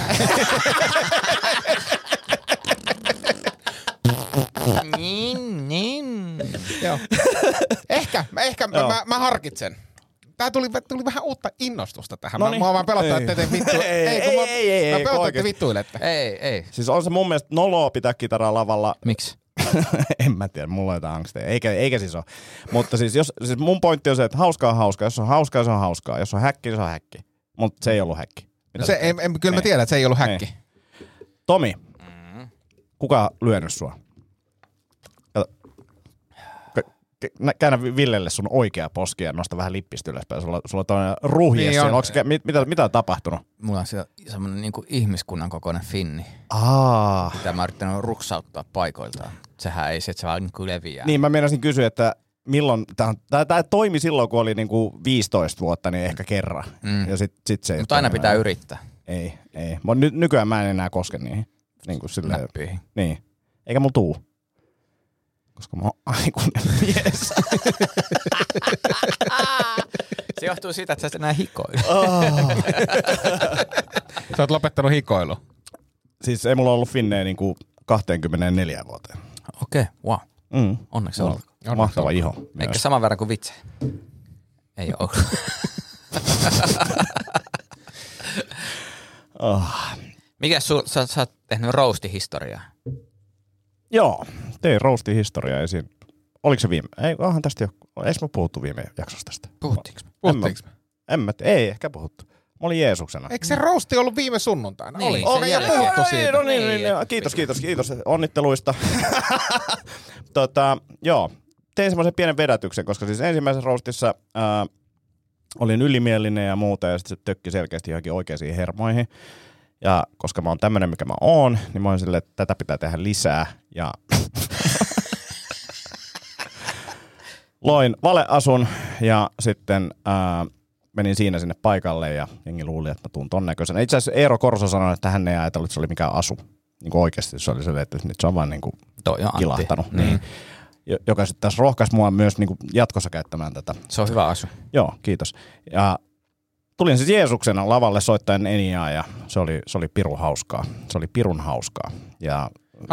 Niin. Joo. Ehkä mä harkitsen. Tää tuli vähän uutta innostusta tähän. Mä vaan pelottaa, että te vittuilette. Mä pelottaa, että vittuilette. Ei. Siis on se mun mielestä noloa pitää kitaraa lavalla. Miksi? En mä tiedä, mulla on jotain angstia. Eikä siis ole. Mutta siis mun pointti on se, että hauskaa on hauskaa. Jos on hauskaa, se on hauskaa. Jos on häkki, se on häkki. Mutta se ei ollut häkki. Kyllä mä tiedän, että se ei ollut häkki. Tomi, kuka lyönyt sua? Käännä Villelle sun oikea poski ja nosta vähän lippistä ylöspäin. Sulla on toinen ruhje niin siellä. Mitä on tapahtunut? Mulla on siellä semmoinen niinku ihmiskunnan kokoinen finni. Mitä mä oon yrittänyt ruksauttaa paikoiltaan. Sehän ei se, että se vaan niinku leviää. Niin, mä meinasin kysyä, että milloin... Tämä toimi silloin, kun oli niinku 15 vuotta, niin ehkä kerran. Ja sit se ei... Mutta aina pitää yrittää. Ei. Nykyään mä en enää koske niihin. Niin kuin silleen... Näppyihin. Niin. Eikä mulla tuu. Koska mä oon aikuinen mies. Se johtuu siitä, että sä et enää hikoilu. Sä oot lopettanut hikoilu. Siis ei mulla ollut finnejä niinku 24 vuoteen. Okei, wow. Onneksi olkoon. Mahtava iho. Eikä saman verran kuin vitse. Ei oo. Mikäs sä oot tehnyt roastihistoriaa? Joo, tein roastihistoriaa esiin. Oliko se viime? Ei, onhan tästä jo. Eikö me puhuttu viime jaksosta tästä? Puhuttiinko me? Ei ehkä puhuttu. Mä olin Jeesuksena. Eikö se roosti ollut viime sunnuntaina? Niin, oli. se Ei puhuttu siitä. No niin. Kiitos onnitteluista. Joo, tein semmoisen pienen vedätyksen, koska siis ensimmäisessä roostissa olin ylimielinen ja muuta, ja sitten se tökki selkeästi johonkin oikeisiin hermoihin. Ja koska mä oon tämmönen, mikä mä oon, niin mä oon silleen, että tätä pitää tehdä lisää. Ja loin valeasun ja sitten menin siinä sinne paikalle ja jengi luuli, että mä tuun ton näköisenä. Itse asiassa Eero Korso sanoi, että hän ei ajatellut, että se oli mikään asu. Niin kuin oikeasti se oli silleen, että nyt se on vaan niin kuin kilahtanut. Niin. Joka sitten taas rohkaisi mua myös niin kuin jatkossa käyttämään tätä. Se on hyvä asu. Joo, kiitos. Ja tulin siis Jeesuksena lavalle soittaen Eniaa ja se oli pirun hauskaa. Se oli pirun hauskaa. Ja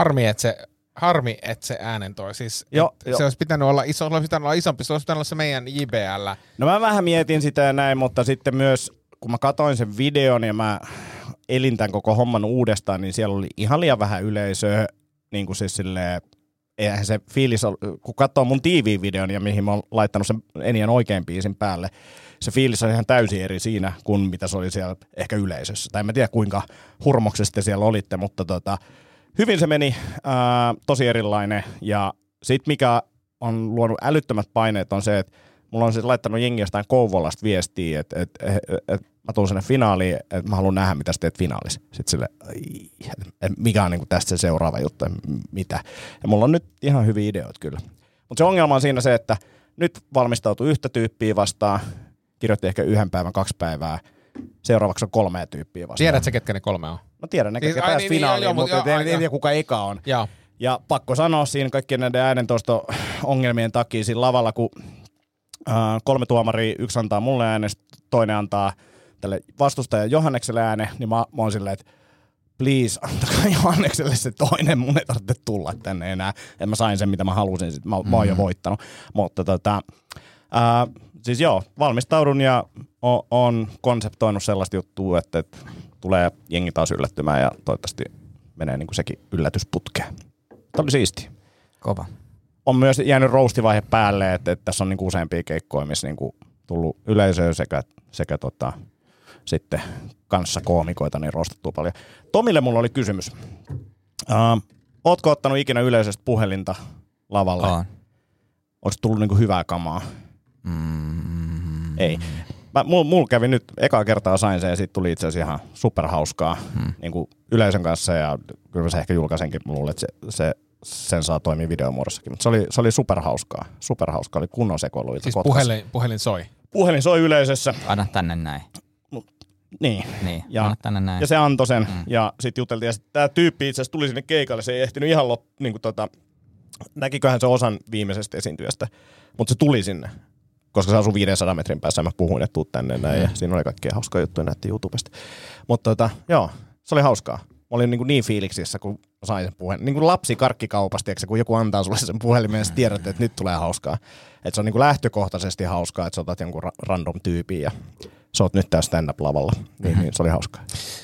Harmi, että se äänen toi. Siis, se olisi pitänyt olla isompi, se olisi pitänyt olla se meidän JBL. No mä vähän mietin sitä ja näin, mutta sitten myös kun mä katsoin sen videon ja mä elin tämän koko homman uudestaan, niin siellä oli ihan liian vähän yleisöä. Niin kuin siis silleen, eihän se fiilis ole, kun katsoo mun TV-videon ja mihin mä oon laittanut sen Enian oikein biisin päälle, se fiilis on ihan täysin eri siinä kuin mitä se oli siellä ehkä yleisössä. Tai en mä tiedä kuinka hurmoksesti siellä olitte, mutta hyvin se meni, tosi erilainen. Ja sit mikä on luonut älyttömät paineet on se, että mulla on siis laittanut jengi jostain Kouvolasta viestiä, että mä tuun sinne finaaliin, että mä haluan nähdä, mitä sä teet finaalissa. Sitten sille, mikä on niinku tästä se seuraava juttu, mitä. Ja mulla on nyt ihan hyviä ideoita kyllä. Mutta se ongelma on siinä se, että nyt valmistautui yhtä tyyppiä vastaan, kirjoitti ehkä 1 päivän, 2 päivää. Seuraavaksi on 3 tyyppiä vastaan. Tiedätkö, ketkä ne 3 on? No tiedän, ne ketkä pääsi finaaliin, mutta en tiedä kuka eka on. Joo. Ja pakko sanoa siinä kaikkien näiden äänentoisto-ongelmien takia siinä lavalla, kun 3 tuomaria, 1 antaa mulle äänen, toinen antaa tälle vastustajan Johannekselle äänen, niin mä oon silleen, että please, antakaa Johannekselle se toinen, mun ei tarvitse tulla tänne enää. Et mä sain sen, mitä mä halusin, sit mä oon jo voittanut. Mutta siis joo, valmistaudun ja on konseptoinut sellaista juttua, että tulee jengi taas yllättymään ja toivottavasti menee niin kuin sekin yllätysputkeen. Tämä oli siistiä. Kova. On myös jäänyt roastivaihe päälle, että tässä on niin kuin useampia keikkoja, missä niin kuin tullut yleisöä sekä sitten kanssa koomikoita, niin rostattuu paljon. Tomille mulla oli kysymys. Ootko ottanut ikinä yleisöstä puhelinta lavalle? Oletko tullut niin kuin hyvää kamaa? Ei. Mulla kävi nyt, ekaa kertaa sain sen ja siitä tuli itse asiassa ihan superhauskaa niin kuin yleisön kanssa ja kyllä se ehkä julkaisenkin, mä luulen, että sen saa toimia videomuodossakin, mutta se oli superhauskaa. Superhauskaa, oli kunnon sekoiluilta. Siis puhelin soi? Puhelin soi yleisössä. Anna tänne näin. Niin. Anna tänne näin. Ja se antoi sen ja sitten juteltiin ja sitten tämä tyyppi itse asiassa tuli sinne keikalle, se ei ehtinyt ihan niin kuin näkiköhän se osan viimeisestä esiintyjästä, mutta se tuli sinne. Koska se asui 500 metrin päässä, mä puhuin, että tuu tänne näin, ja siinä oli kaikkea hauskaa juttuja, näytti YouTubesta. Mutta joo, se oli hauskaa. Mä olin niin fiiliksissä, kun sain sen puhelin. Niin kuin lapsi karkkikaupasta, kun joku antaa sulle sen puhelimen, ja sä tiedät, että nyt tulee hauskaa. Että se on niin kuin lähtökohtaisesti hauskaa, että sä otat jonkun random tyypin, ja sä oot nyt täällä stand-up-lavalla. Niin se oli hauskaa.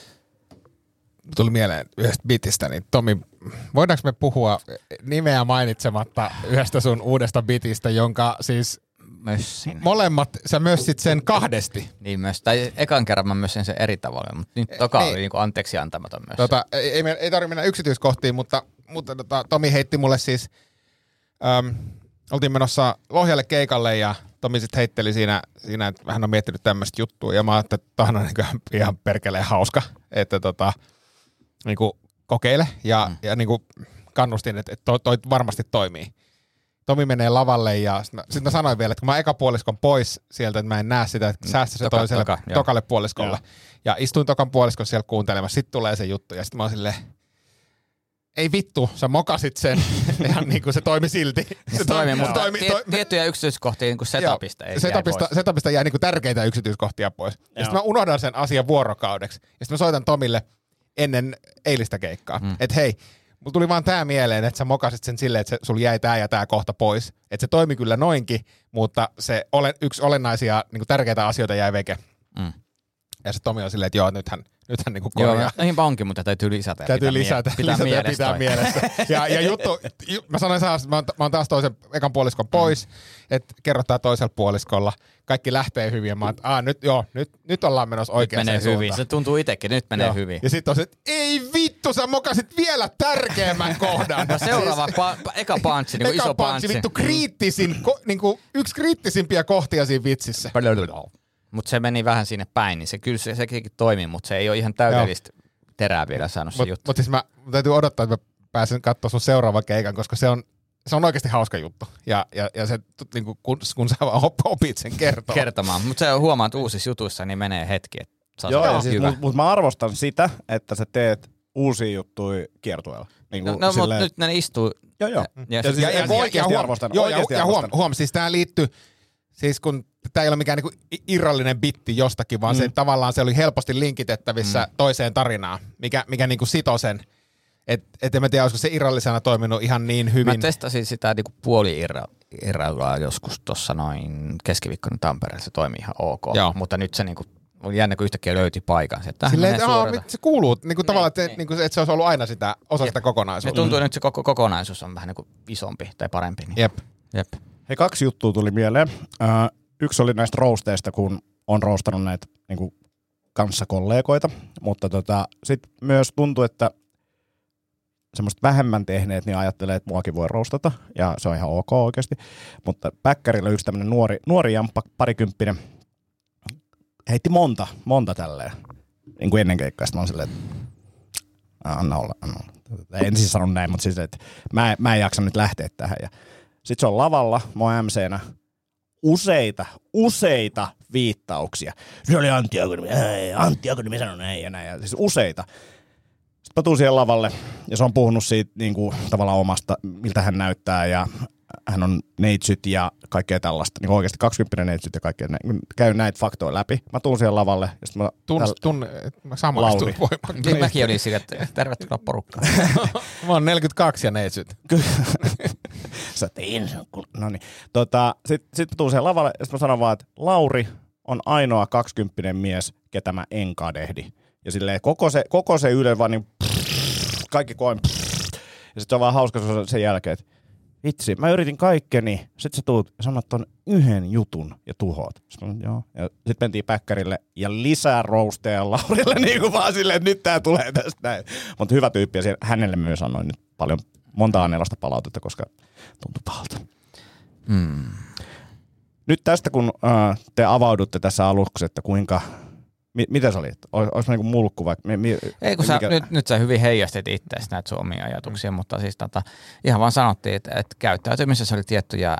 Tuli mieleen yhdestä bitistä, niin Tomi, voidaanko me puhua nimeä mainitsematta yhdestä sun uudesta bitistä, jonka siis mössin. Molemmat, sä mössit sen 2. Niin myös, tai ekan kerran mä mössin sen eri tavalla, mutta nyt toka oli niinku anteeksi antamaton myös. Ei tarvitse mennä yksityiskohtiin, mutta Tomi heitti mulle siis, oltiin menossa Lohjalle keikalle ja Tomi sitten heitteli siinä, että hän on miettinyt tämmöistä juttua ja mä ajattelin, että tämähän on niin ihan perkeleen hauska, että niinku kokeile ja niinku kannustin, että toi varmasti toimii. Tomi menee lavalle ja sitten mä sanoin vielä, että kun mä eka puoliskon pois sieltä, että mä en näe sitä, että säästä se toiselle tokalle puoliskolle. Ja istuin tokan puoliskon siellä kuuntelemassa, sitten tulee se juttu ja sitten mä oon silleen, ei vittu, sä mokasit sen, ihan niin kuin se toimi silti. Se toimi, mutta tiettyjä yksityiskohtia niin kuin setupista ei setupista jää niin kuin tärkeitä yksityiskohtia pois. Ja sitten mä unohdan sen asian vuorokaudeksi. Ja sitten mä soitan Tomille ennen eilistä keikkaa, että hei, mulla tuli vaan tää mieleen, että sä mokasit sen silleen, että sulla jäi tää ja tää kohta pois. Että se toimi kyllä noinkin, mutta se yksi olennaisia niin tärkeitä asioita jäi veke. Ja se Tomi on silleen, että joo, nythän niinku korjaa. Joo, niinpä onkin, mutta täytyy lisätä. Täytyy lisätä pitää mielessä. Ja juttu, mä sanoin saas, mä oon taas toisen ekan puoliskon pois, että kerrotaan toisella puoliskolla. Kaikki lähtee hyvin ja mä oon, nyt ollaan menossa oikeaan suuntaan. Menee hyvin, se tuntuu itsekin, nyt menee hyvin. Ja sit on se, että ei vittu, sä mokasit vielä tärkeämmän kohdan. No seuraava, eka punchi, niinku iso punchi. Vittu kriittisin, niinku yksi kriittisimpiä kohtia siinä vitsissä. Mutta se meni vähän sinne päin, niin se kyllä sekin toimii, mutta se ei ole ihan täydellistä terää vielä saanut se juttu. Mutta siis mä täytyy odottaa, että mä pääsen katsoa sun seuraavan keikan, koska se on oikeasti hauska juttu. Ja se, niinku, kun sä vaan opit sen kertomaan. Mutta se huomaat uusissa jutuissa, niin menee hetki. Joo, siis, mutta mä arvostan sitä, että sä teet uusia juttuja kiertueella. Niin no mutta nyt ne istuu. Joo. Ja oikeasti arvostan. Huom, siis tää liittyy, siis kun tää ei ole mikään niinku irrallinen bitti jostakin, vaan se tavallaan se oli helposti linkitettävissä toiseen tarinaan, mikä niinku sitoo sen. Et en mä tiedä, olisiko se irrallisena toiminut ihan niin hyvin. Mä testasin sitä niinku puoli-irrallaa joskus tuossa noin keskiviikkona Tampereella, se toimii ihan ok. Joo. Mutta nyt se niinku oli jännä, kun yhtäkkiä löyti paikan. Silleen, että se kuuluu niinku tavallaan, että se olisi ollut aina osa sitä kokonaisuutta. Se tuntuu, että se koko kokonaisuus on vähän niinku isompi tai parempi. Niin. Jep. Hei, 2 juttua tuli mieleen. Yksi oli näistä roasteista, kun on roastannut näitä niinku kanssakollegoita, mutta sitten myös tuntuu, että semmoista vähemmän tehneet, niin ajattelee, että muakin voi roastata, ja se on ihan ok oikeasti. Mutta Päkkärillä yksi tämmöinen nuori jamppa, parikymppinen, heitti monta tälleen, niin kuin ennen keikkaa. Sitten mä oon silleen, että anna olla. En siis sano näin, mutta siis, että mä en jaksa nyt lähteä tähän. Ja sit se on lavalla, mä oon MC:nä, useita viittauksia. Se oli Antti Akonimi sanoi näin ja näin, ja siis useita. Sitten mä tuun siihen lavalle, ja se on puhunut siitä niin kuin, tavallaan omasta, miltä hän näyttää, ja hän on neitsyt ja kaikkea tällaista. Niin oikeasti 20 neitsyt ja kaikkea. Käyn näitä faktoja läpi. Mä tuun siihen lavalle, ja sitten mä samaistun voimaan. Mäkin olin sillä, että tervetuloa porukkaan. Mä oon 42 ja neitsyt. Sä tein. No niin. Sitten mä tuun siihen lavalle, ja sitten mä sanon vaan, että Lauri on ainoa 20 mies, ketä mä en kadehdi. Ja silleen koko se Yle vaan niin kaikki koen. Ja sit se on vaan hauska sen jälkeen, että vitsi, mä yritin kaikkeni. Sit sä tuut ja sanot ton yhden jutun ja tuhoat. Joo. Ja sit mentiin Päkkärille ja lisää roasteja Laurille niin kuin vaan silleen, että nyt tää tulee tästä näin. Mutta hyvä tyyppi ja hänelle myös annoin nyt paljon monta annelasta palautetta, koska tuntui pahalta. Nyt tästä kun te avaudutte tässä aluksi, että kuinka mitä sä olit? Olis mä niinku mulkku vai? Ei kun nyt sä hyvin heijastit itseäsi näitä sun omia ajatuksia, mutta siis ihan vaan sanottiin, että käyttäytymisessä oli tiettyjä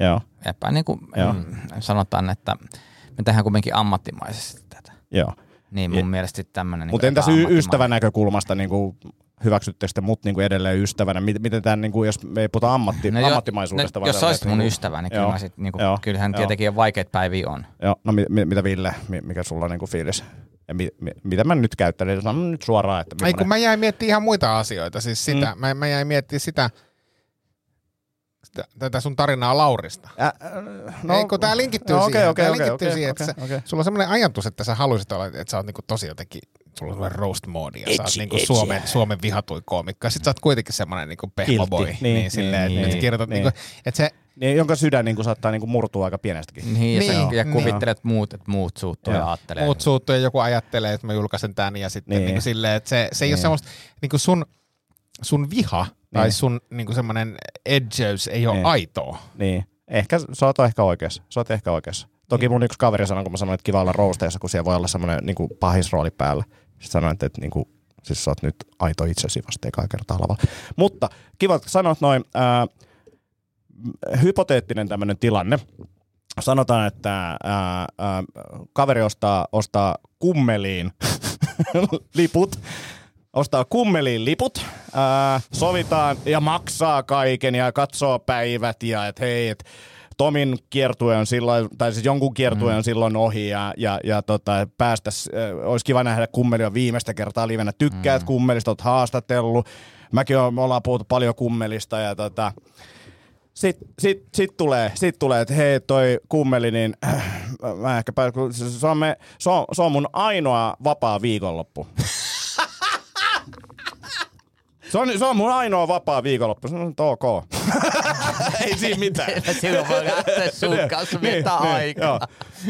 sanotaan, että me tehdään kuitenkin ammattimaisesti tätä. Joo. Niin mun mielestä tämmönen Mutta entäs ystävän näkökulmasta niinku hyväksyttekö te mut niinku edelleen ystävänä? Miten tää niinku, jos me ei puhuta ammattimaisuudesta? Jos sä olisit mun ystävä, niin kyllä sit niinku, kyllähän tietenkin vaikeita päiviä on. Joo, no mitä Ville, mikä sulla on niinku fiilis? Ja mitä mä nyt käyttänyt? Sanon nyt suoraan, että ei kun mä jäin miettimään ihan muita asioita, siis sitä. Mä jäin miettimään sitä tätä sun tarinaa Laurista. Ei kun tää linkittyy siihen, että sulla on semmoinen ajatus, että sä haluisit olla, että sä oot niinku tosi jotenkin, sulla on semmoinen roast-moodi ja sä oot niinku Suomen vihatuin koomikko. Ja sit sä oot kuitenkin semmoinen niinku pehmoboy. Niin silleen, että kirjoitat niinku, että se niin, jonka sydän niinku saattaa niinku murtua aika pienestäkin. Ja kuvittelet että muut suuttuu ja ajattelee. Muut suuttuu ja joku ajattelee, että mä julkaisen tän ja sitten niinku silleen, että se ei ole semmoista, niinku sun viha tai sun niinku semmoinen edgeys ei ole aitoa. Niin. Sä oot ehkä oikeassa. Toki mun yksi kaveri sanoi, kun mä sanoin, että kiva olla roosteissa, kun siellä voi olla semmoinen niinku pahisrooli päällä. Sitten sanoin, että niinku, siis sä oot nyt aito itsesi vasta ekaa kertaa lavalla. Mutta kiva, että sanoit noin. Hypoteettinen tämmöinen tilanne. Sanotaan, että kaveri ostaa kummeliin liput. Ostaa kummeliin liput, sovitaan ja maksaa kaiken ja katsoo päivät ja että hei, et Tomin kiertue on silloin, tai siis jonkun kiertue on silloin ohi ja olisi kiva nähdä Kummeli viimeistä kertaa livenä. Tykkäät Kummelista, oot haastatellut. Me ollaan puhuttu paljon Kummelista ja Sitten tulee, että hei toi Kummeli, niin mä ehkä se on mun ainoa vapaa viikonloppu. Se on mun ainoa vapaa viikonloppu. Se on ok. Ei siinä mitään. Silloin voi lähteä sun kanssa viettää aikaa.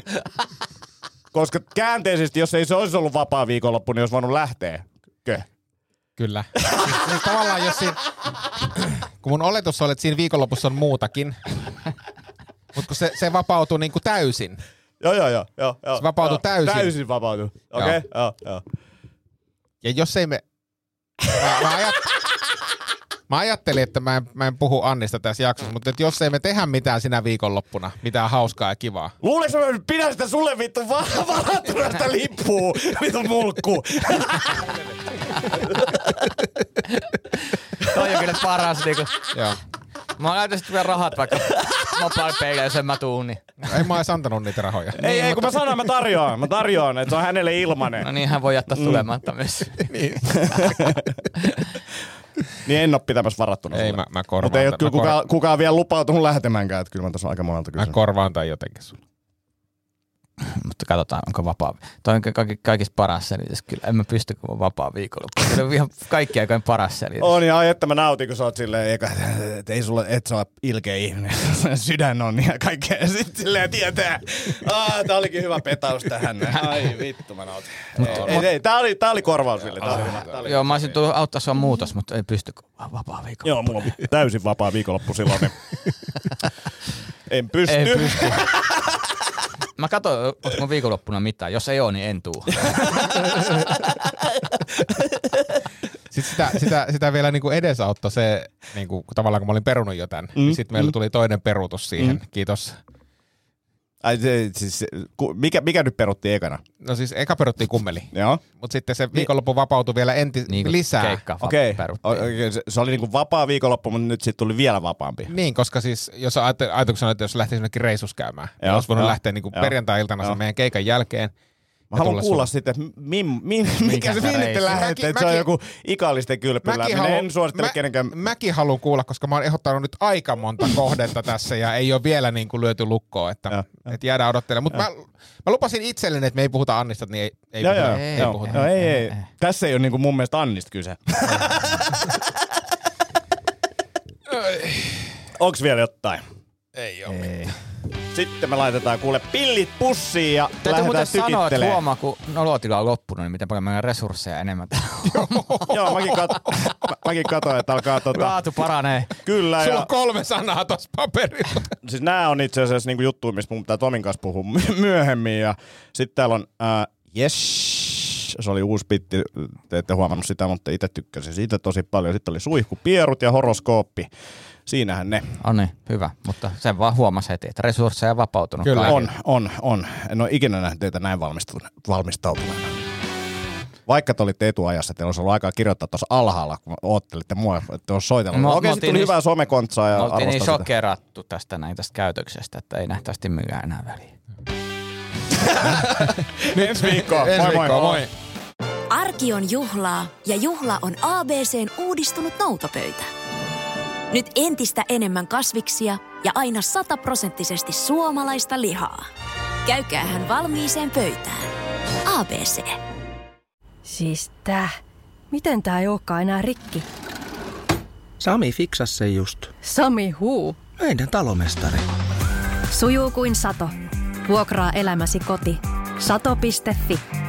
Koska käänteisesti, jos ei se olisi ollut vapaa viikonloppu, niin olisi voinut lähteä. Kyllä. Siis tavallaan jos siinä, kun mun oletus oli, että siinä viikonlopussa on muutakin, mutta kun se vapautui niinku täysin. Joo. Se vapautui täysin. Täysin vapautui. Okei, joo. Ja jos ei me... Mä ajattelin, että mä en puhu Annista tässä jaksossa, mutta että jos ei me tehdä mitään sinä viikonloppuna, mitään hauskaa ja kivaa. Luuleeko mä pidän sitä sulle vittu varattuna sitä lippua, vittu mulkku? Toi on kyllä paras niinku. Joo. Mä laitan sitten vielä rahat vaikka mobile-peille, jos en mä tuu, niin. En mä edes antanut niitä rahoja. Ei, kun mä sanon, mä tarjoan, että se on hänelle ilmanen. No niin, hän voi jättää tulematta myös. Niin en oo pitämässä varattuna ei, sulle. mä korvaan. Mutta ei oo kyllä kukaan vielä lupautunut lähtemäänkään, että kyllä mä tässä aika monelta kysyn. Mä korvaan tai jotenkin sulle. Mutta katsotaan, onko vapaa. Toi on kaikista paras selitys. Kyllä en mä pysty, kun on vapaa viikonloppu. Se on ihan kaikki aikojen paras selitys. On ja että mä nautin, kun sä oot silleen, että ei sulle, et sä ole ilkeä ihminen. Sydän on ja kaikkea. Ja sit silleen tietää. Tää olikin hyvä petaus tähän. Ai vittu, mä nautin. Ei, tää oli korvaus sille. Joo, mä olisin tullut auttaa sua muutos, mutta ei pysty, kun on vapaa viikonloppu. Joo, mulla on täysin vapaa viikonloppu silloin. Niin. En pysty. Ei pysty. Mä katson, onko mun viikonloppuna mitään. Jos ei oo, niin en tuu. Sitten sitä vielä niinku edesauttoi se, niinku, tavallaan kun mä olin perunut jo tän, niin sitten meillä tuli toinen peruutus siihen. Kiitos. Ai siis, mikä nyt peruttiin ekana? No siis eka peruttiin kummeli. Joo. Mutta sitten se viikonloppu vapautui vielä niin lisää. Okei. Se oli niinku vapaa viikonloppu, mutta nyt sitten tuli vielä vapaampi. Niin, koska siis jos ajatuksena, että jos lähtisi jonnekin reissus käymään, niin olisi voinut lähteä niinku perjantai-iltana sen meidän keikan jälkeen. Mä haluan kuulla sitten, että mikä se minne te lähette, että se on joku ikallisten kylpylä. Minä en suosittele kenenkään. Mäkin haluan kuulla, koska mä oon ehdottanut nyt aika monta kohdetta tässä ja ei ole vielä niin kuin lyöty lukkoon, että jäädään odottelemaan. Mutta mä lupasin itselleni, että me ei puhuta Annista, niin ei puhuta. Ei. Tässä ei ole niin kuin mun mielestä Annista kyse. Onks vielä jotain? Ei ole mitään. Sitten me laitetaan kuule pillit pussiin ja täytyy lähdetään muuten tykittelemään. sanoa, että huomaa, kun nolotila on loppunut, niin miten paljon meidän resursseja enemmän täällä on. Joo, mäkin katsoin, että alkaa laatu paranee. Kyllä. Sulla on 3 sanaa tossa paperilla. Siis nää on itse asiassa niinku juttuja, mistä mun pitää Tomin kanssa puhua myöhemmin. Ja sitten täällä on se oli uusi bitti, te ette huomannut sitä, mutta itse tykkäsin siitä tosi paljon. Sitten oli suihkupierut ja horoskooppi. Siinähän ne. On niin, hyvä. Mutta sen vaan huomasi heti, että resursseja vapautunut. Kyllä, on. En ole ikinä nähnyt teitä näin valmistautuneena. Vaikka te olitte etuajassa, teillä olisi ollut aikaa kirjoittaa tuossa alhaalla, kun oottelitte mua, että olisi soitellut. Okei, sitten tuli hyvää somekontsaa ja arvostaa sitä. Me oltiin niin shokerattu tästä käytöksestä, että ei nähtävästi myydä enää väliä. Ensi viikkoa. Moi. Arki on juhlaa ja juhla on ABC:n uudistunut noutopöytä. Nyt entistä enemmän kasviksia ja aina 100% suomalaista lihaa. Käykäähän valmiiseen pöytään. ABC. Siis miten tää ei ookaan enää rikki? Sami fiksasi sen just. Sami huu? Meidän talomestari. Sujuu kuin sato. Vuokraa elämäsi koti. Sato.fi.